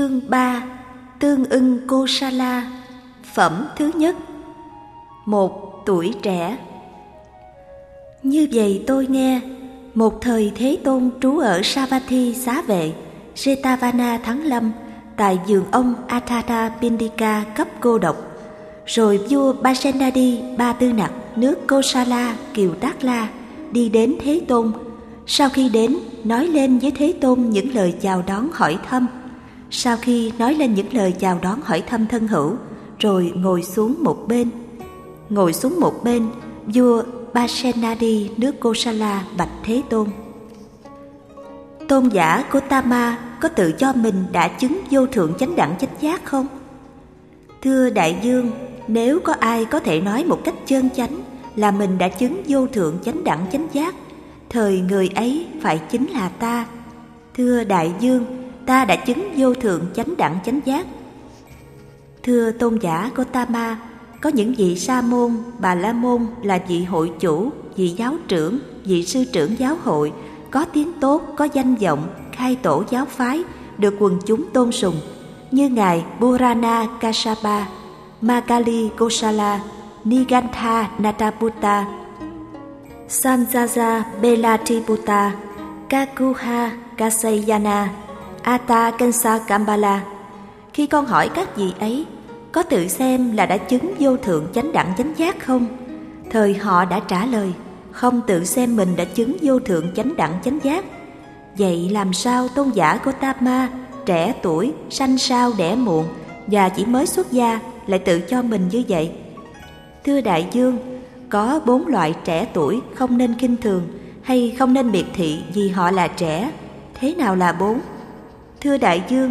Chương 3. Tương ưng Kosala. Phẩm thứ nhất. 1. Tuổi trẻ. Như vậy tôi nghe, một thời Thế Tôn trú ở Savatthi Xá Vệ, Jetavana Thắng Lâm, tại vườn ông Atthapindika cấp cô độc. Rồi vua Pasenadi Ba Tư Nặc nước Kosala Kiều Tác La đi đến Thế Tôn. Sau khi đến, nói lên với Thế Tôn những lời chào đón hỏi thăm. Sau khi nói lên những lời chào đón hỏi thăm thân hữu, rồi ngồi xuống một bên, vua Pasenadi nước Kosala bạch Thế Tôn: Tôn giả Gotama có tự cho mình đã chứng vô thượng chánh đẳng chánh giác không? Thưa đại vương, nếu có ai có thể nói một cách chân chánh là mình đã chứng vô thượng chánh đẳng chánh giác, thời người ấy phải chính là ta. Thưa đại vương, ta đã chứng vô thượng chánh đẳng chánh giác. Thưa tôn giả Gotama, có những vị sa môn, bà la môn là vị hội chủ, vị giáo trưởng, vị sư trưởng giáo hội, có tiếng tốt, có danh vọng, khai tổ giáo phái, được quần chúng tôn sùng, như ngài Purana Kassapa, Makali Kosala, Nigantha Nataputta, Sanjaja Belatiputta, Kakuha Kasayana, Atta Kansa Kambala. Khi con hỏi các vị ấy có tự xem là đã chứng vô thượng chánh đẳng chánh giác không, thời họ đã trả lời không tự xem mình đã chứng vô thượng chánh đẳng chánh giác. Vậy làm sao tôn giả Gotama, trẻ tuổi, sanh sao đẻ muộn và chỉ mới xuất gia, lại tự cho mình như vậy? Thưa đại vương, có 4 loại trẻ tuổi không nên khinh thường hay không nên miệt thị vì họ là trẻ. Thế nào là 4? Thưa đại vương,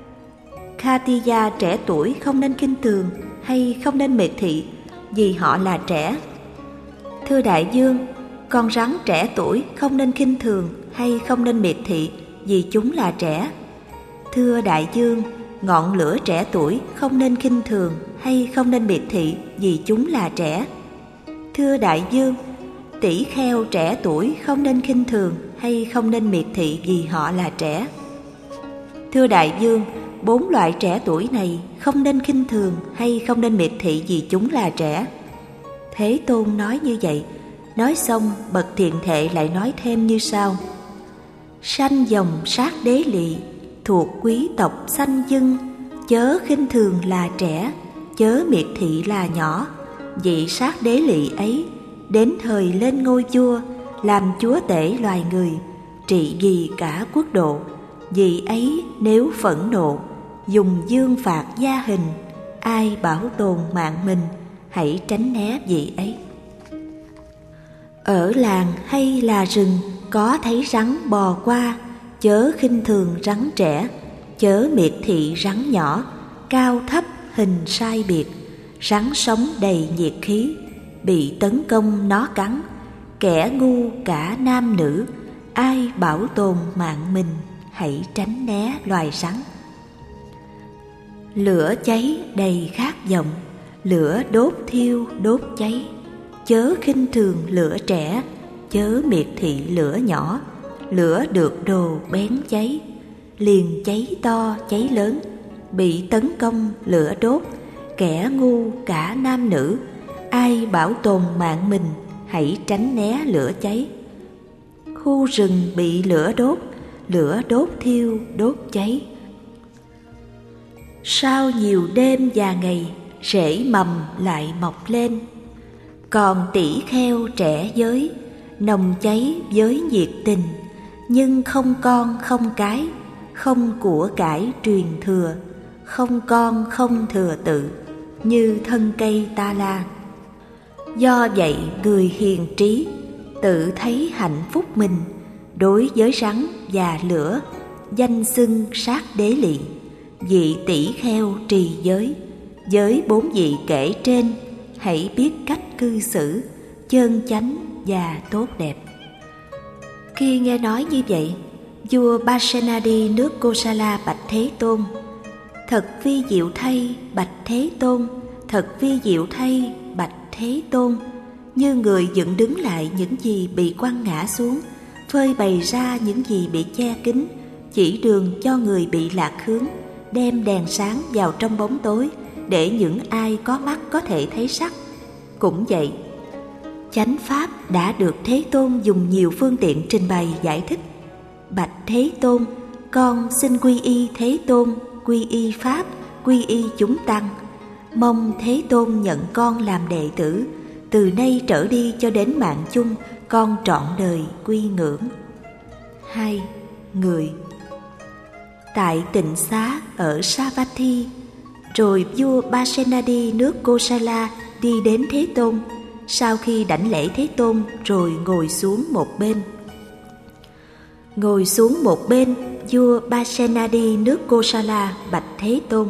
Khatiya trẻ tuổi không nên khinh thường hay không nên miệt thị vì họ là trẻ. Thưa đại vương, con rắn trẻ tuổi không nên khinh thường hay không nên miệt thị vì chúng là trẻ. Thưa đại vương, ngọn lửa trẻ tuổi không nên khinh thường hay không nên miệt thị vì chúng là trẻ. Thưa đại vương, tỷ kheo trẻ tuổi không nên khinh thường hay không nên miệt thị vì họ là trẻ. Thưa đại vương, 4 loại trẻ tuổi này không nên khinh thường hay không nên miệt thị vì chúng là trẻ. Thế Tôn nói như vậy. Nói xong, bậc thiện thệ lại nói thêm như sau: Sanh dòng sát đế lỵ, thuộc quý tộc sanh dân, chớ khinh thường là trẻ, chớ miệt thị là nhỏ. Vị sát đế lỵ ấy đến thời lên ngôi vua, làm chúa tể loài người, trị vì cả quốc độ. Vị ấy nếu phẫn nộ, dùng dương phạt gia hình, ai bảo tồn mạng mình, hãy tránh né vị ấy. Ở làng hay là rừng, có thấy rắn bò qua, chớ khinh thường rắn trẻ, chớ miệt thị rắn nhỏ, cao thấp hình sai biệt. Rắn sống đầy nhiệt khí, bị tấn công nó cắn, kẻ ngu cả nam nữ, ai bảo tồn mạng mình, hãy tránh né loài rắn. Lửa cháy đầy khát vọng, lửa đốt thiêu đốt cháy, chớ khinh thường lửa trẻ, chớ miệt thị lửa nhỏ. Lửa được đồ bén cháy, liền cháy to cháy lớn, bị tấn công lửa đốt, kẻ ngu cả nam nữ, ai bảo tồn mạng mình, hãy tránh né lửa cháy. Khu rừng bị lửa đốt thiêu đốt cháy. Sau nhiều đêm và ngày, rễ mầm lại mọc lên. Còn tỷ kheo trẻ giới, nồng cháy với nhiệt tình, nhưng không con không cái, không của cải truyền thừa, không con không thừa tự, như thân cây ta la. Do vậy người hiền trí tự thấy hạnh phúc mình, đối với rắn và lửa danh xưng sát đế lỵ. Vị tỷ kheo trì giới, với 4 vị kể trên, hãy biết cách cư xử chân chánh và tốt đẹp. Khi nghe nói như vậy, vua Pasenadi nước Kosala bạch Thế Tôn: Thật vi diệu thay bạch Thế Tôn, thật vi diệu thay bạch Thế Tôn. Như người dựng đứng lại những gì bị quăng ngã xuống, phơi bày ra những gì bị che kín, chỉ đường cho người bị lạc hướng, đem đèn sáng vào trong bóng tối để những ai có mắt có thể thấy sắc. Cũng vậy, chánh pháp đã được Thế Tôn dùng nhiều phương tiện trình bày giải thích. Bạch Thế Tôn, con xin quy y Thế Tôn, quy y Pháp, quy y chúng tăng. Mong Thế Tôn nhận con làm đệ tử, từ nay trở đi cho đến mạng chung, con trọn đời quy ngưỡng. 2. Người. Tại tịnh xá ở Savatthi, rồi vua Pasenadi nước Kosala đi đến Thế Tôn. Sau khi đảnh lễ Thế Tôn rồi ngồi xuống một bên. Ngồi xuống một bên, vua Pasenadi nước Kosala bạch Thế Tôn: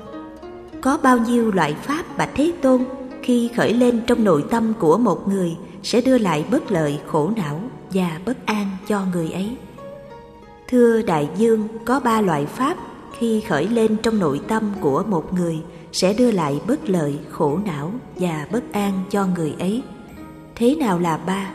có bao nhiêu loại pháp bạch Thế Tôn khi khởi lên trong nội tâm của một người sẽ đưa lại bất lợi, khổ não và bất an cho người ấy? Thưa đại dương, có 3 loại pháp khi khởi lên trong nội tâm của một người sẽ đưa lại bất lợi, khổ não và bất an cho người ấy. Thế nào là 3?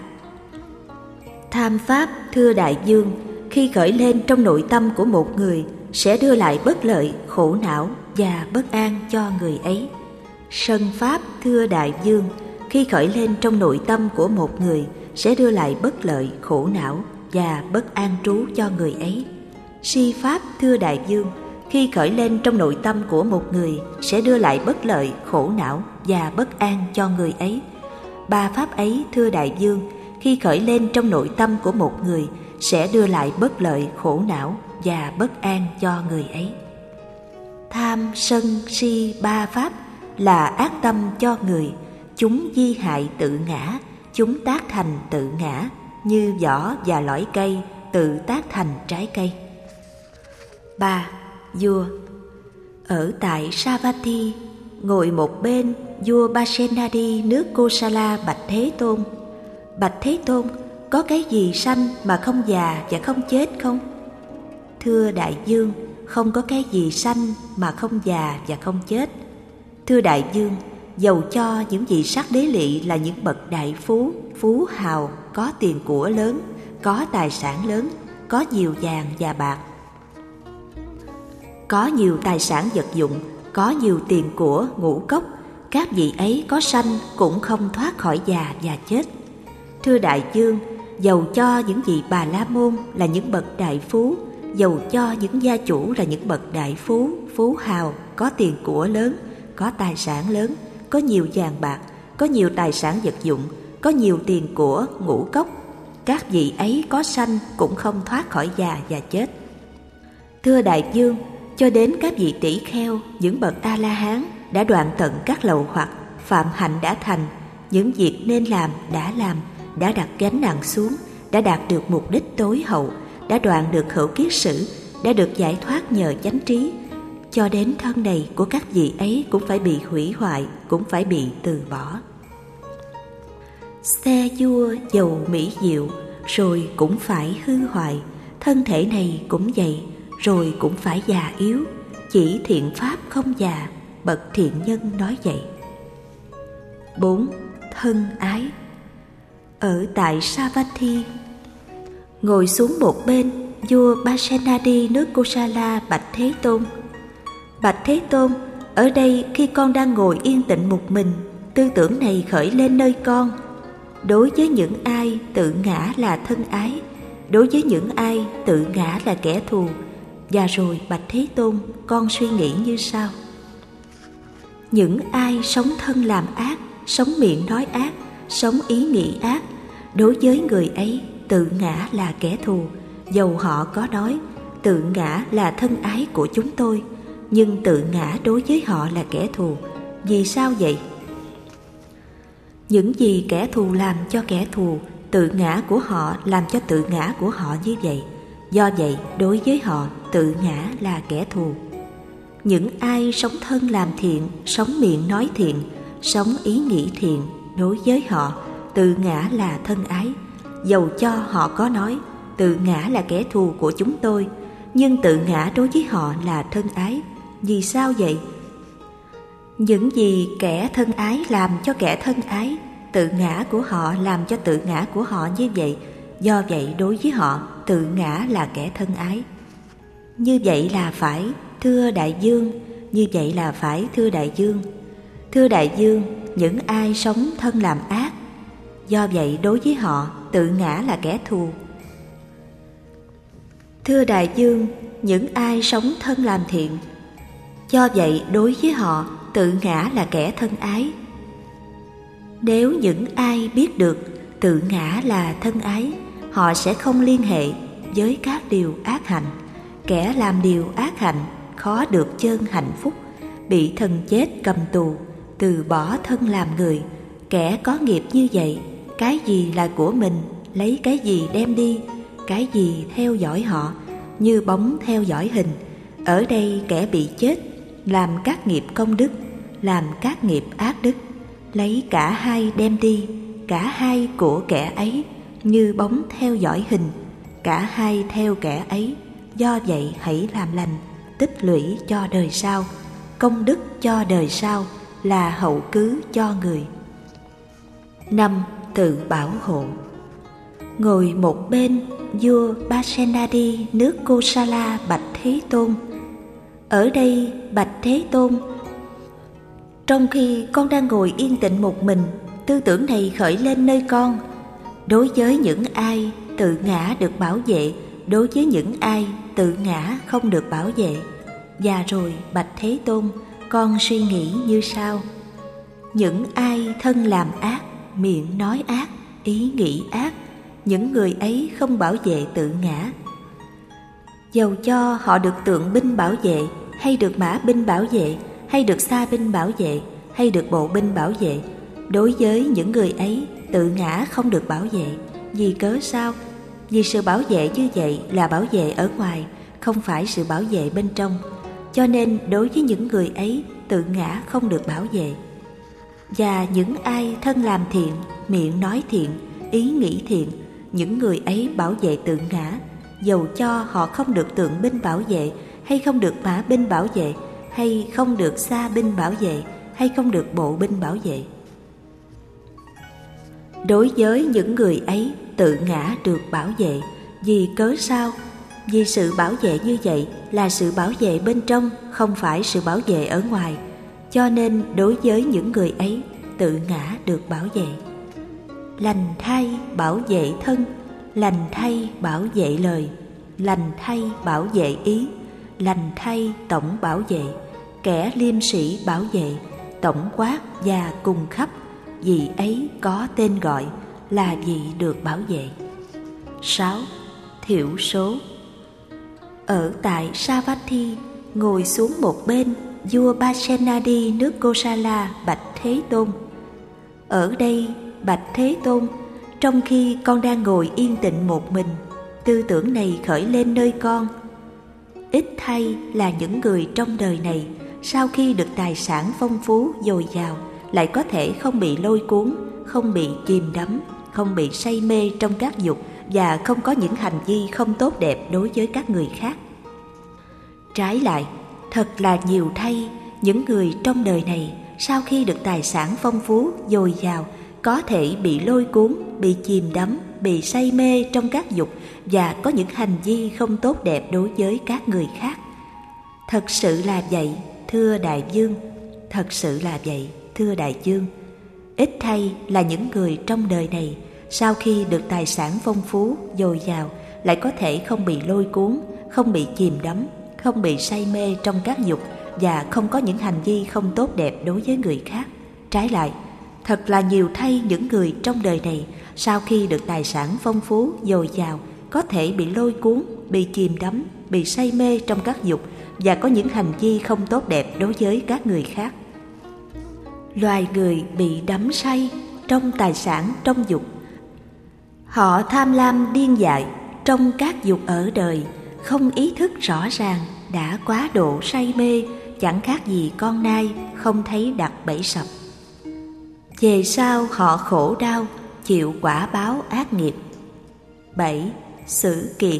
Tham pháp, thưa đại dương, khi khởi lên trong nội tâm của một người sẽ đưa lại bất lợi, khổ não và bất an cho người ấy. Sân pháp, thưa đại dương, khi khởi lên trong nội tâm của một người sẽ đưa lại bất lợi, khổ não và bất an trú cho người ấy. Si pháp, thưa đại dương, khi khởi lên trong nội tâm của một người sẽ đưa lại bất lợi, khổ não và bất an cho người ấy. 3 pháp ấy, thưa đại dương, khi khởi lên trong nội tâm của một người sẽ đưa lại bất lợi, khổ não và bất an cho người ấy. Tham, sân, si 3 pháp là ác tâm cho người, chúng di hại tự ngã, chúng tác thành tự ngã, như vỏ và lõi cây tự tác thành trái cây. 3. Vua. Ở tại Savatthi, ngồi một bên, vua Pasenadi nước Kosala bạch Thế Tôn: bạch Thế Tôn, có cái gì sanh mà không già và không chết không? Thưa đại dương, không có cái gì sanh mà không già và không chết. Thưa đại dương, dầu cho những vị sắc đế lị là những bậc đại phú, phú hào, có tiền của lớn, có tài sản lớn, có nhiều vàng và bạc, có nhiều tài sản vật dụng, có nhiều tiền của, ngũ cốc, các vị ấy có sanh cũng không thoát khỏi già và chết. Thưa đại dương, dầu cho những vị Bà La Môn là những bậc đại phú, dầu cho những gia chủ là những bậc đại phú, phú hào, có tiền của lớn, có tài sản lớn, có nhiều vàng bạc, có nhiều tài sản vật dụng, có nhiều tiền của, ngũ cốc, các vị ấy có sanh cũng không thoát khỏi già và chết. Thưa đại dương, cho đến các vị tỷ kheo, những bậc A-la-hán đã đoạn tận các lậu hoặc, phạm hạnh đã thành, những việc nên làm, đã đặt gánh nặng xuống, đã đạt được mục đích tối hậu, đã đoạn được hữu kiết sử, đã được giải thoát nhờ chánh trí. Cho đến thân này của các vị ấy cũng phải bị hủy hoại, cũng phải bị từ bỏ. Xe vua giàu mỹ diệu, rồi cũng phải hư hoại. Thân thể này cũng vậy, rồi cũng phải già yếu. Chỉ thiện pháp không già, bậc thiện nhân nói vậy. 4. Thân ái. Ở tại Savatthi, ngồi xuống một bên, vua Pasenadi nước Kosala bạch Thế Tôn: bạch Thế Tôn, ở đây khi con đang ngồi yên tĩnh một mình, tư tưởng này khởi lên nơi con. Đối với những ai tự ngã là thân ái, đối với những ai tự ngã là kẻ thù. Và rồi bạch Thế Tôn, con suy nghĩ như sau: những ai sống thân làm ác, sống miệng nói ác, sống ý nghĩ ác, đối với người ấy tự ngã là kẻ thù. Dầu họ có nói tự ngã là thân ái của chúng tôi, nhưng tự ngã đối với họ là kẻ thù. Vì sao vậy? Những gì kẻ thù làm cho kẻ thù, tự ngã của họ làm cho tự ngã của họ như vậy. Do vậy, đối với họ, tự ngã là kẻ thù. Những ai sống thân làm thiện, sống miệng nói thiện, sống ý nghĩ thiện, đối với họ, tự ngã là thân ái. Dầu cho họ có nói tự ngã là kẻ thù của chúng tôi, nhưng tự ngã đối với họ là thân ái. Vì sao vậy? Những gì kẻ thân ái làm cho kẻ thân ái, tự ngã của họ làm cho tự ngã của họ như vậy. Do vậy đối với họ, tự ngã là kẻ thân ái. Như vậy là phải, thưa đại dương, như vậy là phải thưa đại dương. Thưa đại dương, những ai sống thân làm ác, do vậy đối với họ tự ngã là kẻ thù. Thưa đại dương, những ai sống thân làm thiện, do vậy đối với họ tự ngã là kẻ thân ái. Nếu những ai biết được tự ngã là thân ái, họ sẽ không liên hệ với các điều ác hạnh. Kẻ làm điều ác hạnh khó được chơn hạnh phúc, bị thần chết cầm tù, từ bỏ thân làm người. Kẻ có nghiệp như vậy, cái gì là của mình, lấy cái gì đem đi, cái gì theo dõi họ, như bóng theo dõi hình. Ở đây kẻ bị chết làm các nghiệp công đức, làm các nghiệp ác đức, lấy cả hai đem đi, cả hai của kẻ ấy, như bóng theo dõi hình, cả hai theo kẻ ấy. Do vậy hãy làm lành, tích lũy cho đời sau, công đức cho đời sau, là hậu cứ cho người. 5. Tự bảo hộ. Ngồi một bên, vua Pasenadi nước Kosala bạch Thế Tôn: ở đây bạch Thế Tôn, trong khi con đang ngồi yên tĩnh một mình, tư tưởng này khởi lên nơi con. Đối với những ai tự ngã được bảo vệ, đối với những ai tự ngã không được bảo vệ. Và rồi bạch Thế Tôn, con suy nghĩ như sau: những ai thân làm ác, miệng nói ác, ý nghĩ ác, những người ấy không bảo vệ tự ngã. Dầu cho họ được tượng binh bảo vệ, hay được mã binh bảo vệ, hay được xa binh bảo vệ, hay được bộ binh bảo vệ, đối với những người ấy tự ngã không được bảo vệ. Vì cớ sao? Vì sự bảo vệ như vậy là bảo vệ ở ngoài, không phải sự bảo vệ bên trong. Cho nên đối với những người ấy tự ngã không được bảo vệ. Và những ai thân làm thiện, miệng nói thiện, ý nghĩ thiện, những người ấy bảo vệ tự ngã. Dầu cho họ không được tượng binh bảo vệ, hay không được mã binh bảo vệ, hay không được xa binh bảo vệ, hay không được bộ binh bảo vệ. Đối với những người ấy tự ngã được bảo vệ. Vì cớ sao? Vì sự bảo vệ như vậy là sự bảo vệ bên trong, không phải sự bảo vệ ở ngoài. Cho nên đối với những người ấy tự ngã được bảo vệ. Lành thay bảo vệ thân, lành thay bảo vệ lời, lành thay bảo vệ ý, lành thay tổng bảo vệ. Kẻ liêm sĩ bảo vệ, tổng quát và cùng khắp, vì ấy có tên gọi là vị được bảo vệ. 6. Thiểu số. Ở tại Savatthi, ngồi xuống một bên, vua Pasenadi nước Kosala bạch Thế Tôn: ở đây bạch Thế Tôn, trong khi con đang ngồi yên tĩnh một mình, tư tưởng này khởi lên nơi con. Ít thay là những người trong đời này, sau khi được tài sản phong phú dồi dào, lại có thể không bị lôi cuốn, không bị chìm đắm, không bị say mê trong các dục, và không có những hành vi không tốt đẹp đối với các người khác. Trái lại, thật là nhiều thay những người trong đời này, sau khi được tài sản phong phú dồi dào, có thể bị lôi cuốn, bị chìm đắm, bị say mê trong các dục, và có những hành vi không tốt đẹp đối với các người khác. Thật sự là vậy, thưa đại dương. Thật sự là vậy, thưa đại dương. Ít thay là những người trong đời này, sau khi được tài sản phong phú dồi dào, lại có thể không bị lôi cuốn, không bị chìm đắm, không bị say mê trong các dục, và không có những hành vi không tốt đẹp đối với người khác. Trái lại, thật là nhiều thay những người trong đời này, sau khi được tài sản phong phú dồi dào, có thể bị lôi cuốn, bị chìm đắm, bị say mê trong các dục, và có những hành vi không tốt đẹp đối với các người khác. Loài người bị đắm say trong tài sản, trong dục. Họ tham lam điên dại trong các dục ở đời, không ý thức rõ ràng, đã quá độ say mê, chẳng khác gì con nai không thấy đặt bẫy sập. Về sau họ khổ đau, chịu quả báo ác nghiệp. 7. Sự kiện.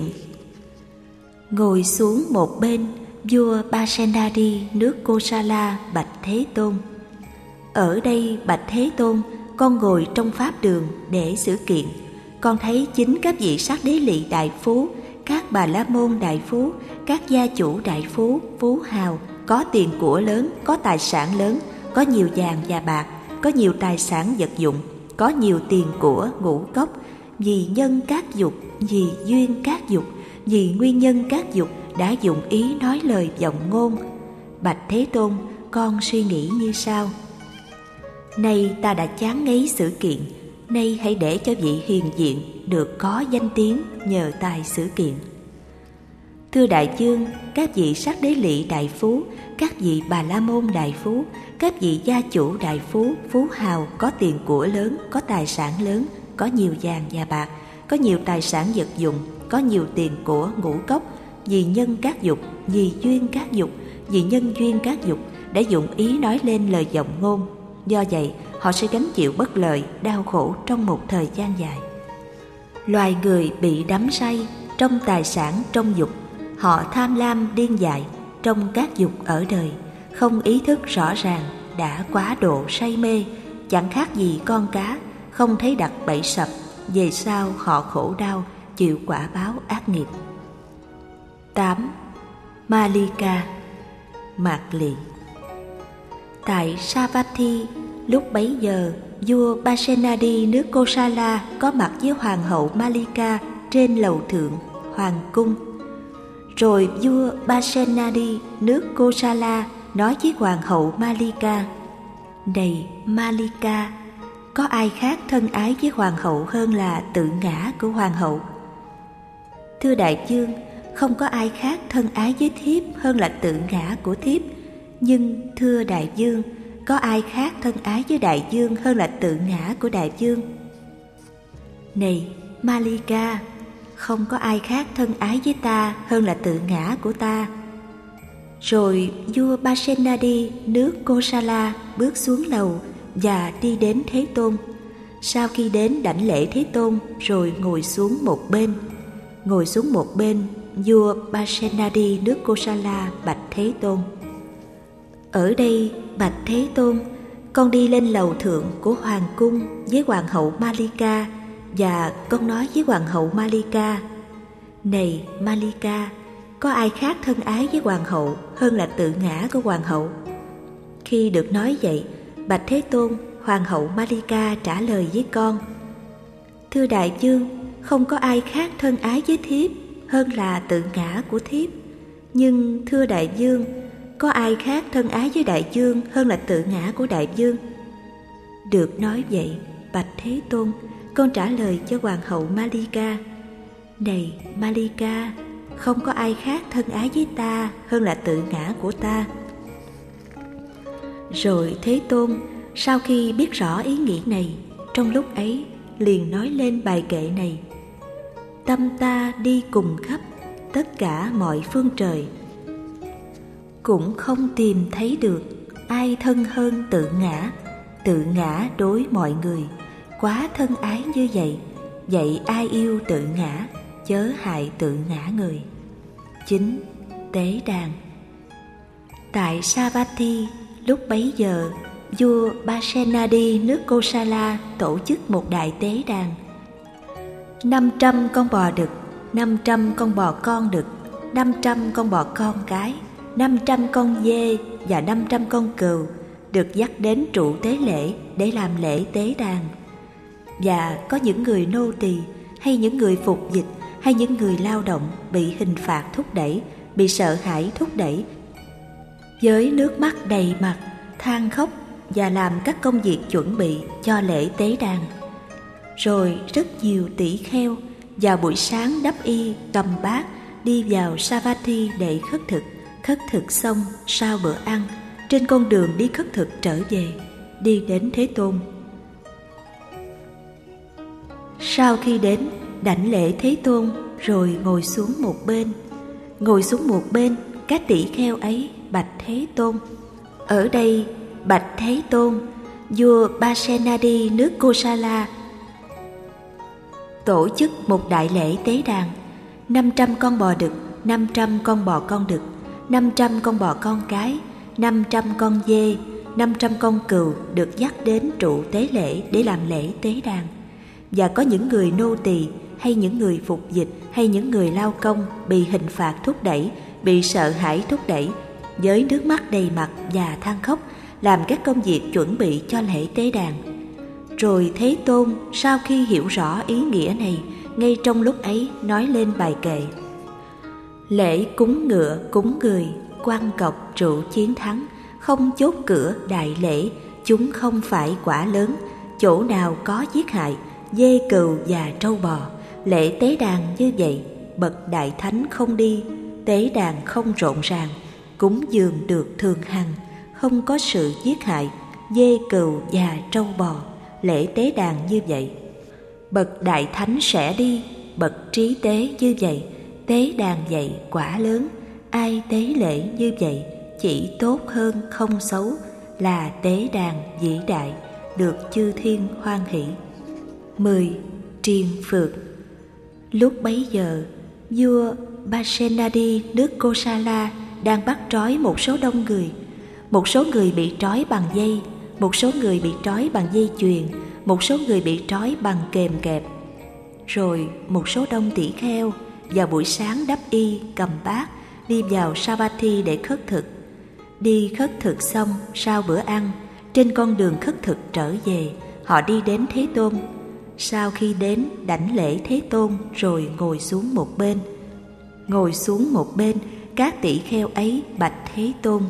Ngồi xuống một bên, vua Pasenadi nước Kosala bạch Thế Tôn: ở đây bạch Thế Tôn, con ngồi trong pháp đường để xử kiện. Con thấy chính các vị sát đế lị đại phú, các bà la môn đại phú, các gia chủ đại phú, phú hào, có tiền của lớn, có tài sản lớn, có nhiều vàng và bạc, có nhiều tài sản vật dụng, có nhiều tiền của ngũ cốc, vì nhân các dục, vì duyên các dục, vì nguyên nhân các dục đã dụng ý nói lời vọng ngôn. Bạch Thế Tôn, con suy nghĩ như sau: nay ta đã chán ngấy sự kiện, nay hãy để cho vị hiền diện được có danh tiếng nhờ tài sự kiện. Thưa đại vương, các vị sắc đế lị đại phú, các vị bà la môn đại phú, các vị gia chủ đại phú, phú hào, có tiền của lớn, có tài sản lớn, có nhiều vàng và bạc, có nhiều tài sản vật dụng, có nhiều tiền của ngũ cốc, vì nhân các dục, vì duyên các dục, vì nhân duyên các dục đã dụng ý nói lên lời vọng ngôn. Do vậy, họ sẽ gánh chịu bất lợi, đau khổ trong một thời gian dài. Loài người bị đắm say trong tài sản, trong dục, họ tham lam điên dại trong các dục ở đời, không ý thức rõ ràng, đã quá độ say mê, chẳng khác gì con cá, không thấy đặt bẫy sập, về sau họ khổ đau, chịu quả báo ác nghiệp. 8. Malika, mạt lị. Tại Savatthi, lúc bấy giờ, vua Pasenadi nước Kosala có mặt với hoàng hậu Malika trên lầu thượng hoàng cung. Rồi vua Pasenadi nước Kosala nói với hoàng hậu Malika: này Malika, có ai khác thân ái với hoàng hậu hơn là tự ngã của hoàng hậu? Thưa đại vương, không có ai khác thân ái với thiếp hơn là tự ngã của thiếp. Nhưng thưa đại vương, có ai khác thân ái với đại vương hơn là tự ngã của đại vương? Này Malika, không có ai khác thân ái với ta hơn là tự ngã của ta. Rồi vua Pasenadi nước Kosala bước xuống lầu và đi đến Thế Tôn. Sau khi đến đảnh lễ Thế Tôn rồi ngồi xuống một bên. Ngồi xuống một bên, vua Pasenadi nước Kosala bạch Thế Tôn: ở đây bạch Thế Tôn, con đi lên lầu thượng của hoàng cung với hoàng hậu Malika, và con nói với hoàng hậu Malika: này Malika, có ai khác thân ái với hoàng hậu hơn là tự ngã của hoàng hậu? Khi được nói vậy, bạch Thế Tôn, hoàng hậu Malika trả lời với con: thưa đại vương, không có ai khác thân ái với thiếp hơn là tự ngã của thiếp. Nhưng thưa đại vương, có ai khác thân ái với đại vương hơn là tự ngã của đại vương? Được nói vậy, bạch Thế Tôn, con trả lời cho hoàng hậu Malika: này Malika, không có ai khác thân ái với ta hơn là tự ngã của ta. Rồi Thế Tôn, sau khi biết rõ ý nghĩ này, trong lúc ấy liền nói lên bài kệ này: tâm ta đi cùng khắp tất cả mọi phương trời, cũng không tìm thấy được ai thân hơn tự ngã đối mọi người, quá thân ái như vậy, vậy ai yêu tự ngã, chớ hại tự ngã người. 9. Tế đàn. Tại Savatthi, lúc bấy giờ, vua Pasenadi nước Kosala tổ chức một đại tế đàn. 500 con bò đực, 500 con bò con đực, 500 con bò con cái, 500 con dê và 500 con cừu được dắt đến trụ tế lễ để làm lễ tế đàn. Và có những người nô tỳ hay những người phục dịch hay những người lao động bị hình phạt thúc đẩy, bị sợ hãi thúc đẩy, với nước mắt đầy mặt, than khóc và làm các công việc chuẩn bị cho lễ tế đàn. Rồi rất nhiều tỷ kheo vào buổi sáng đắp y cầm bát đi vào Savatthi để khất thực. Khất thực xong sau bữa ăn, trên con đường đi khất thực trở về, đi đến Thế Tôn. Sau khi đến đảnh lễ Thế Tôn rồi ngồi xuống một bên. Ngồi xuống một bên, các tỷ kheo ấy bạch Thế Tôn: ở đây bạch Thế Tôn, vua Pasenadi nước Kosala tổ chức một đại lễ tế đàn. 500 con bò đực, 500 con bò con đực, 500 con bò con cái, 500 con dê, 500 con cừu được dắt đến trụ tế lễ để làm lễ tế đàn. Và có những người nô tỳ hay những người phục dịch, hay những người lao công bị hình phạt thúc đẩy, bị sợ hãi thúc đẩy, với nước mắt đầy mặt và than khóc, làm các công việc chuẩn bị cho lễ tế đàn. Rồi Thế Tôn sau khi hiểu rõ ý nghĩa này, ngay trong lúc ấy nói lên bài kệ: lễ cúng ngựa cúng người, quan cọc rượu chiến thắng, không chốt cửa đại lễ, chúng không phải quả lớn, chỗ nào có giết hại, dê cừu và trâu bò. Lễ tế đàn như vậy, bậc đại thánh không đi, tế đàn không rộn ràng, cúng dường được thường hằng, không có sự giết hại, dê cừu và trâu bò. Lễ tế đàn như vậy, bậc đại thánh sẽ đi, bậc trí tế như vậy, tế đàn vậy quả lớn. Ai tế lễ như vậy chỉ tốt hơn không xấu, là tế đàn vĩ đại, được chư thiên hoan hỷ. 10. Triền phược. Lúc bấy giờ, vua Pasenadi nước Kosala đang bắt trói một số đông người. Một số người bị trói bằng dây, một số người bị trói bằng dây chuyền, một số người bị trói bằng kềm kẹp. Rồi một số đông tỷ kheo vào buổi sáng đắp y cầm bát đi vào Savatthi để khất thực. Đi khất thực xong, sau bữa ăn, trên con đường khất thực trở về, họ đi đến Thế Tôn. Sau khi đến đảnh lễ Thế Tôn rồi ngồi xuống một bên. Ngồi xuống một bên, các tỷ kheo ấy bạch Thế Tôn: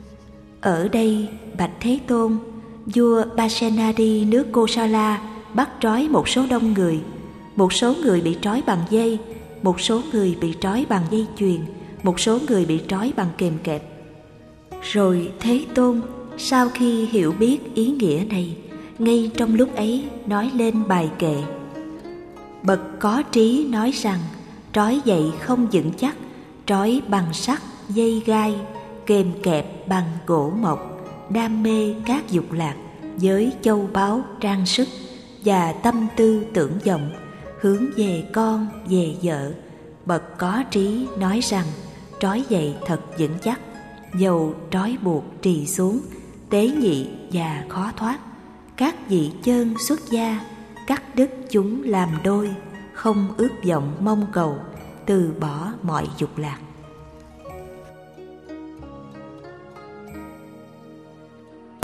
ở đây bạch Thế Tôn, vua Pasenadi nước Kosala bắt trói một số đông người. Một số người bị trói bằng dây, một số người bị trói bằng dây chuyền, một số người bị trói bằng kềm kẹp. Rồi Thế Tôn sau khi hiểu biết ý nghĩa này, ngay trong lúc ấy nói lên bài kệ: bậc có trí nói rằng, trói dậy không vững chắc, trói bằng sắt, dây gai, kềm kẹp bằng gỗ mộc, đam mê các dục lạc, với châu báu trang sức và tâm tư tưởng vọng, hướng về con, về vợ. Bậc có trí nói rằng, trói dậy thật vững chắc, dầu trói buộc trì xuống, tế nhị và khó thoát. Các vị chơn xuất gia, cắt đứt chúng làm đôi, không ước vọng mong cầu, từ bỏ mọi dục lạc.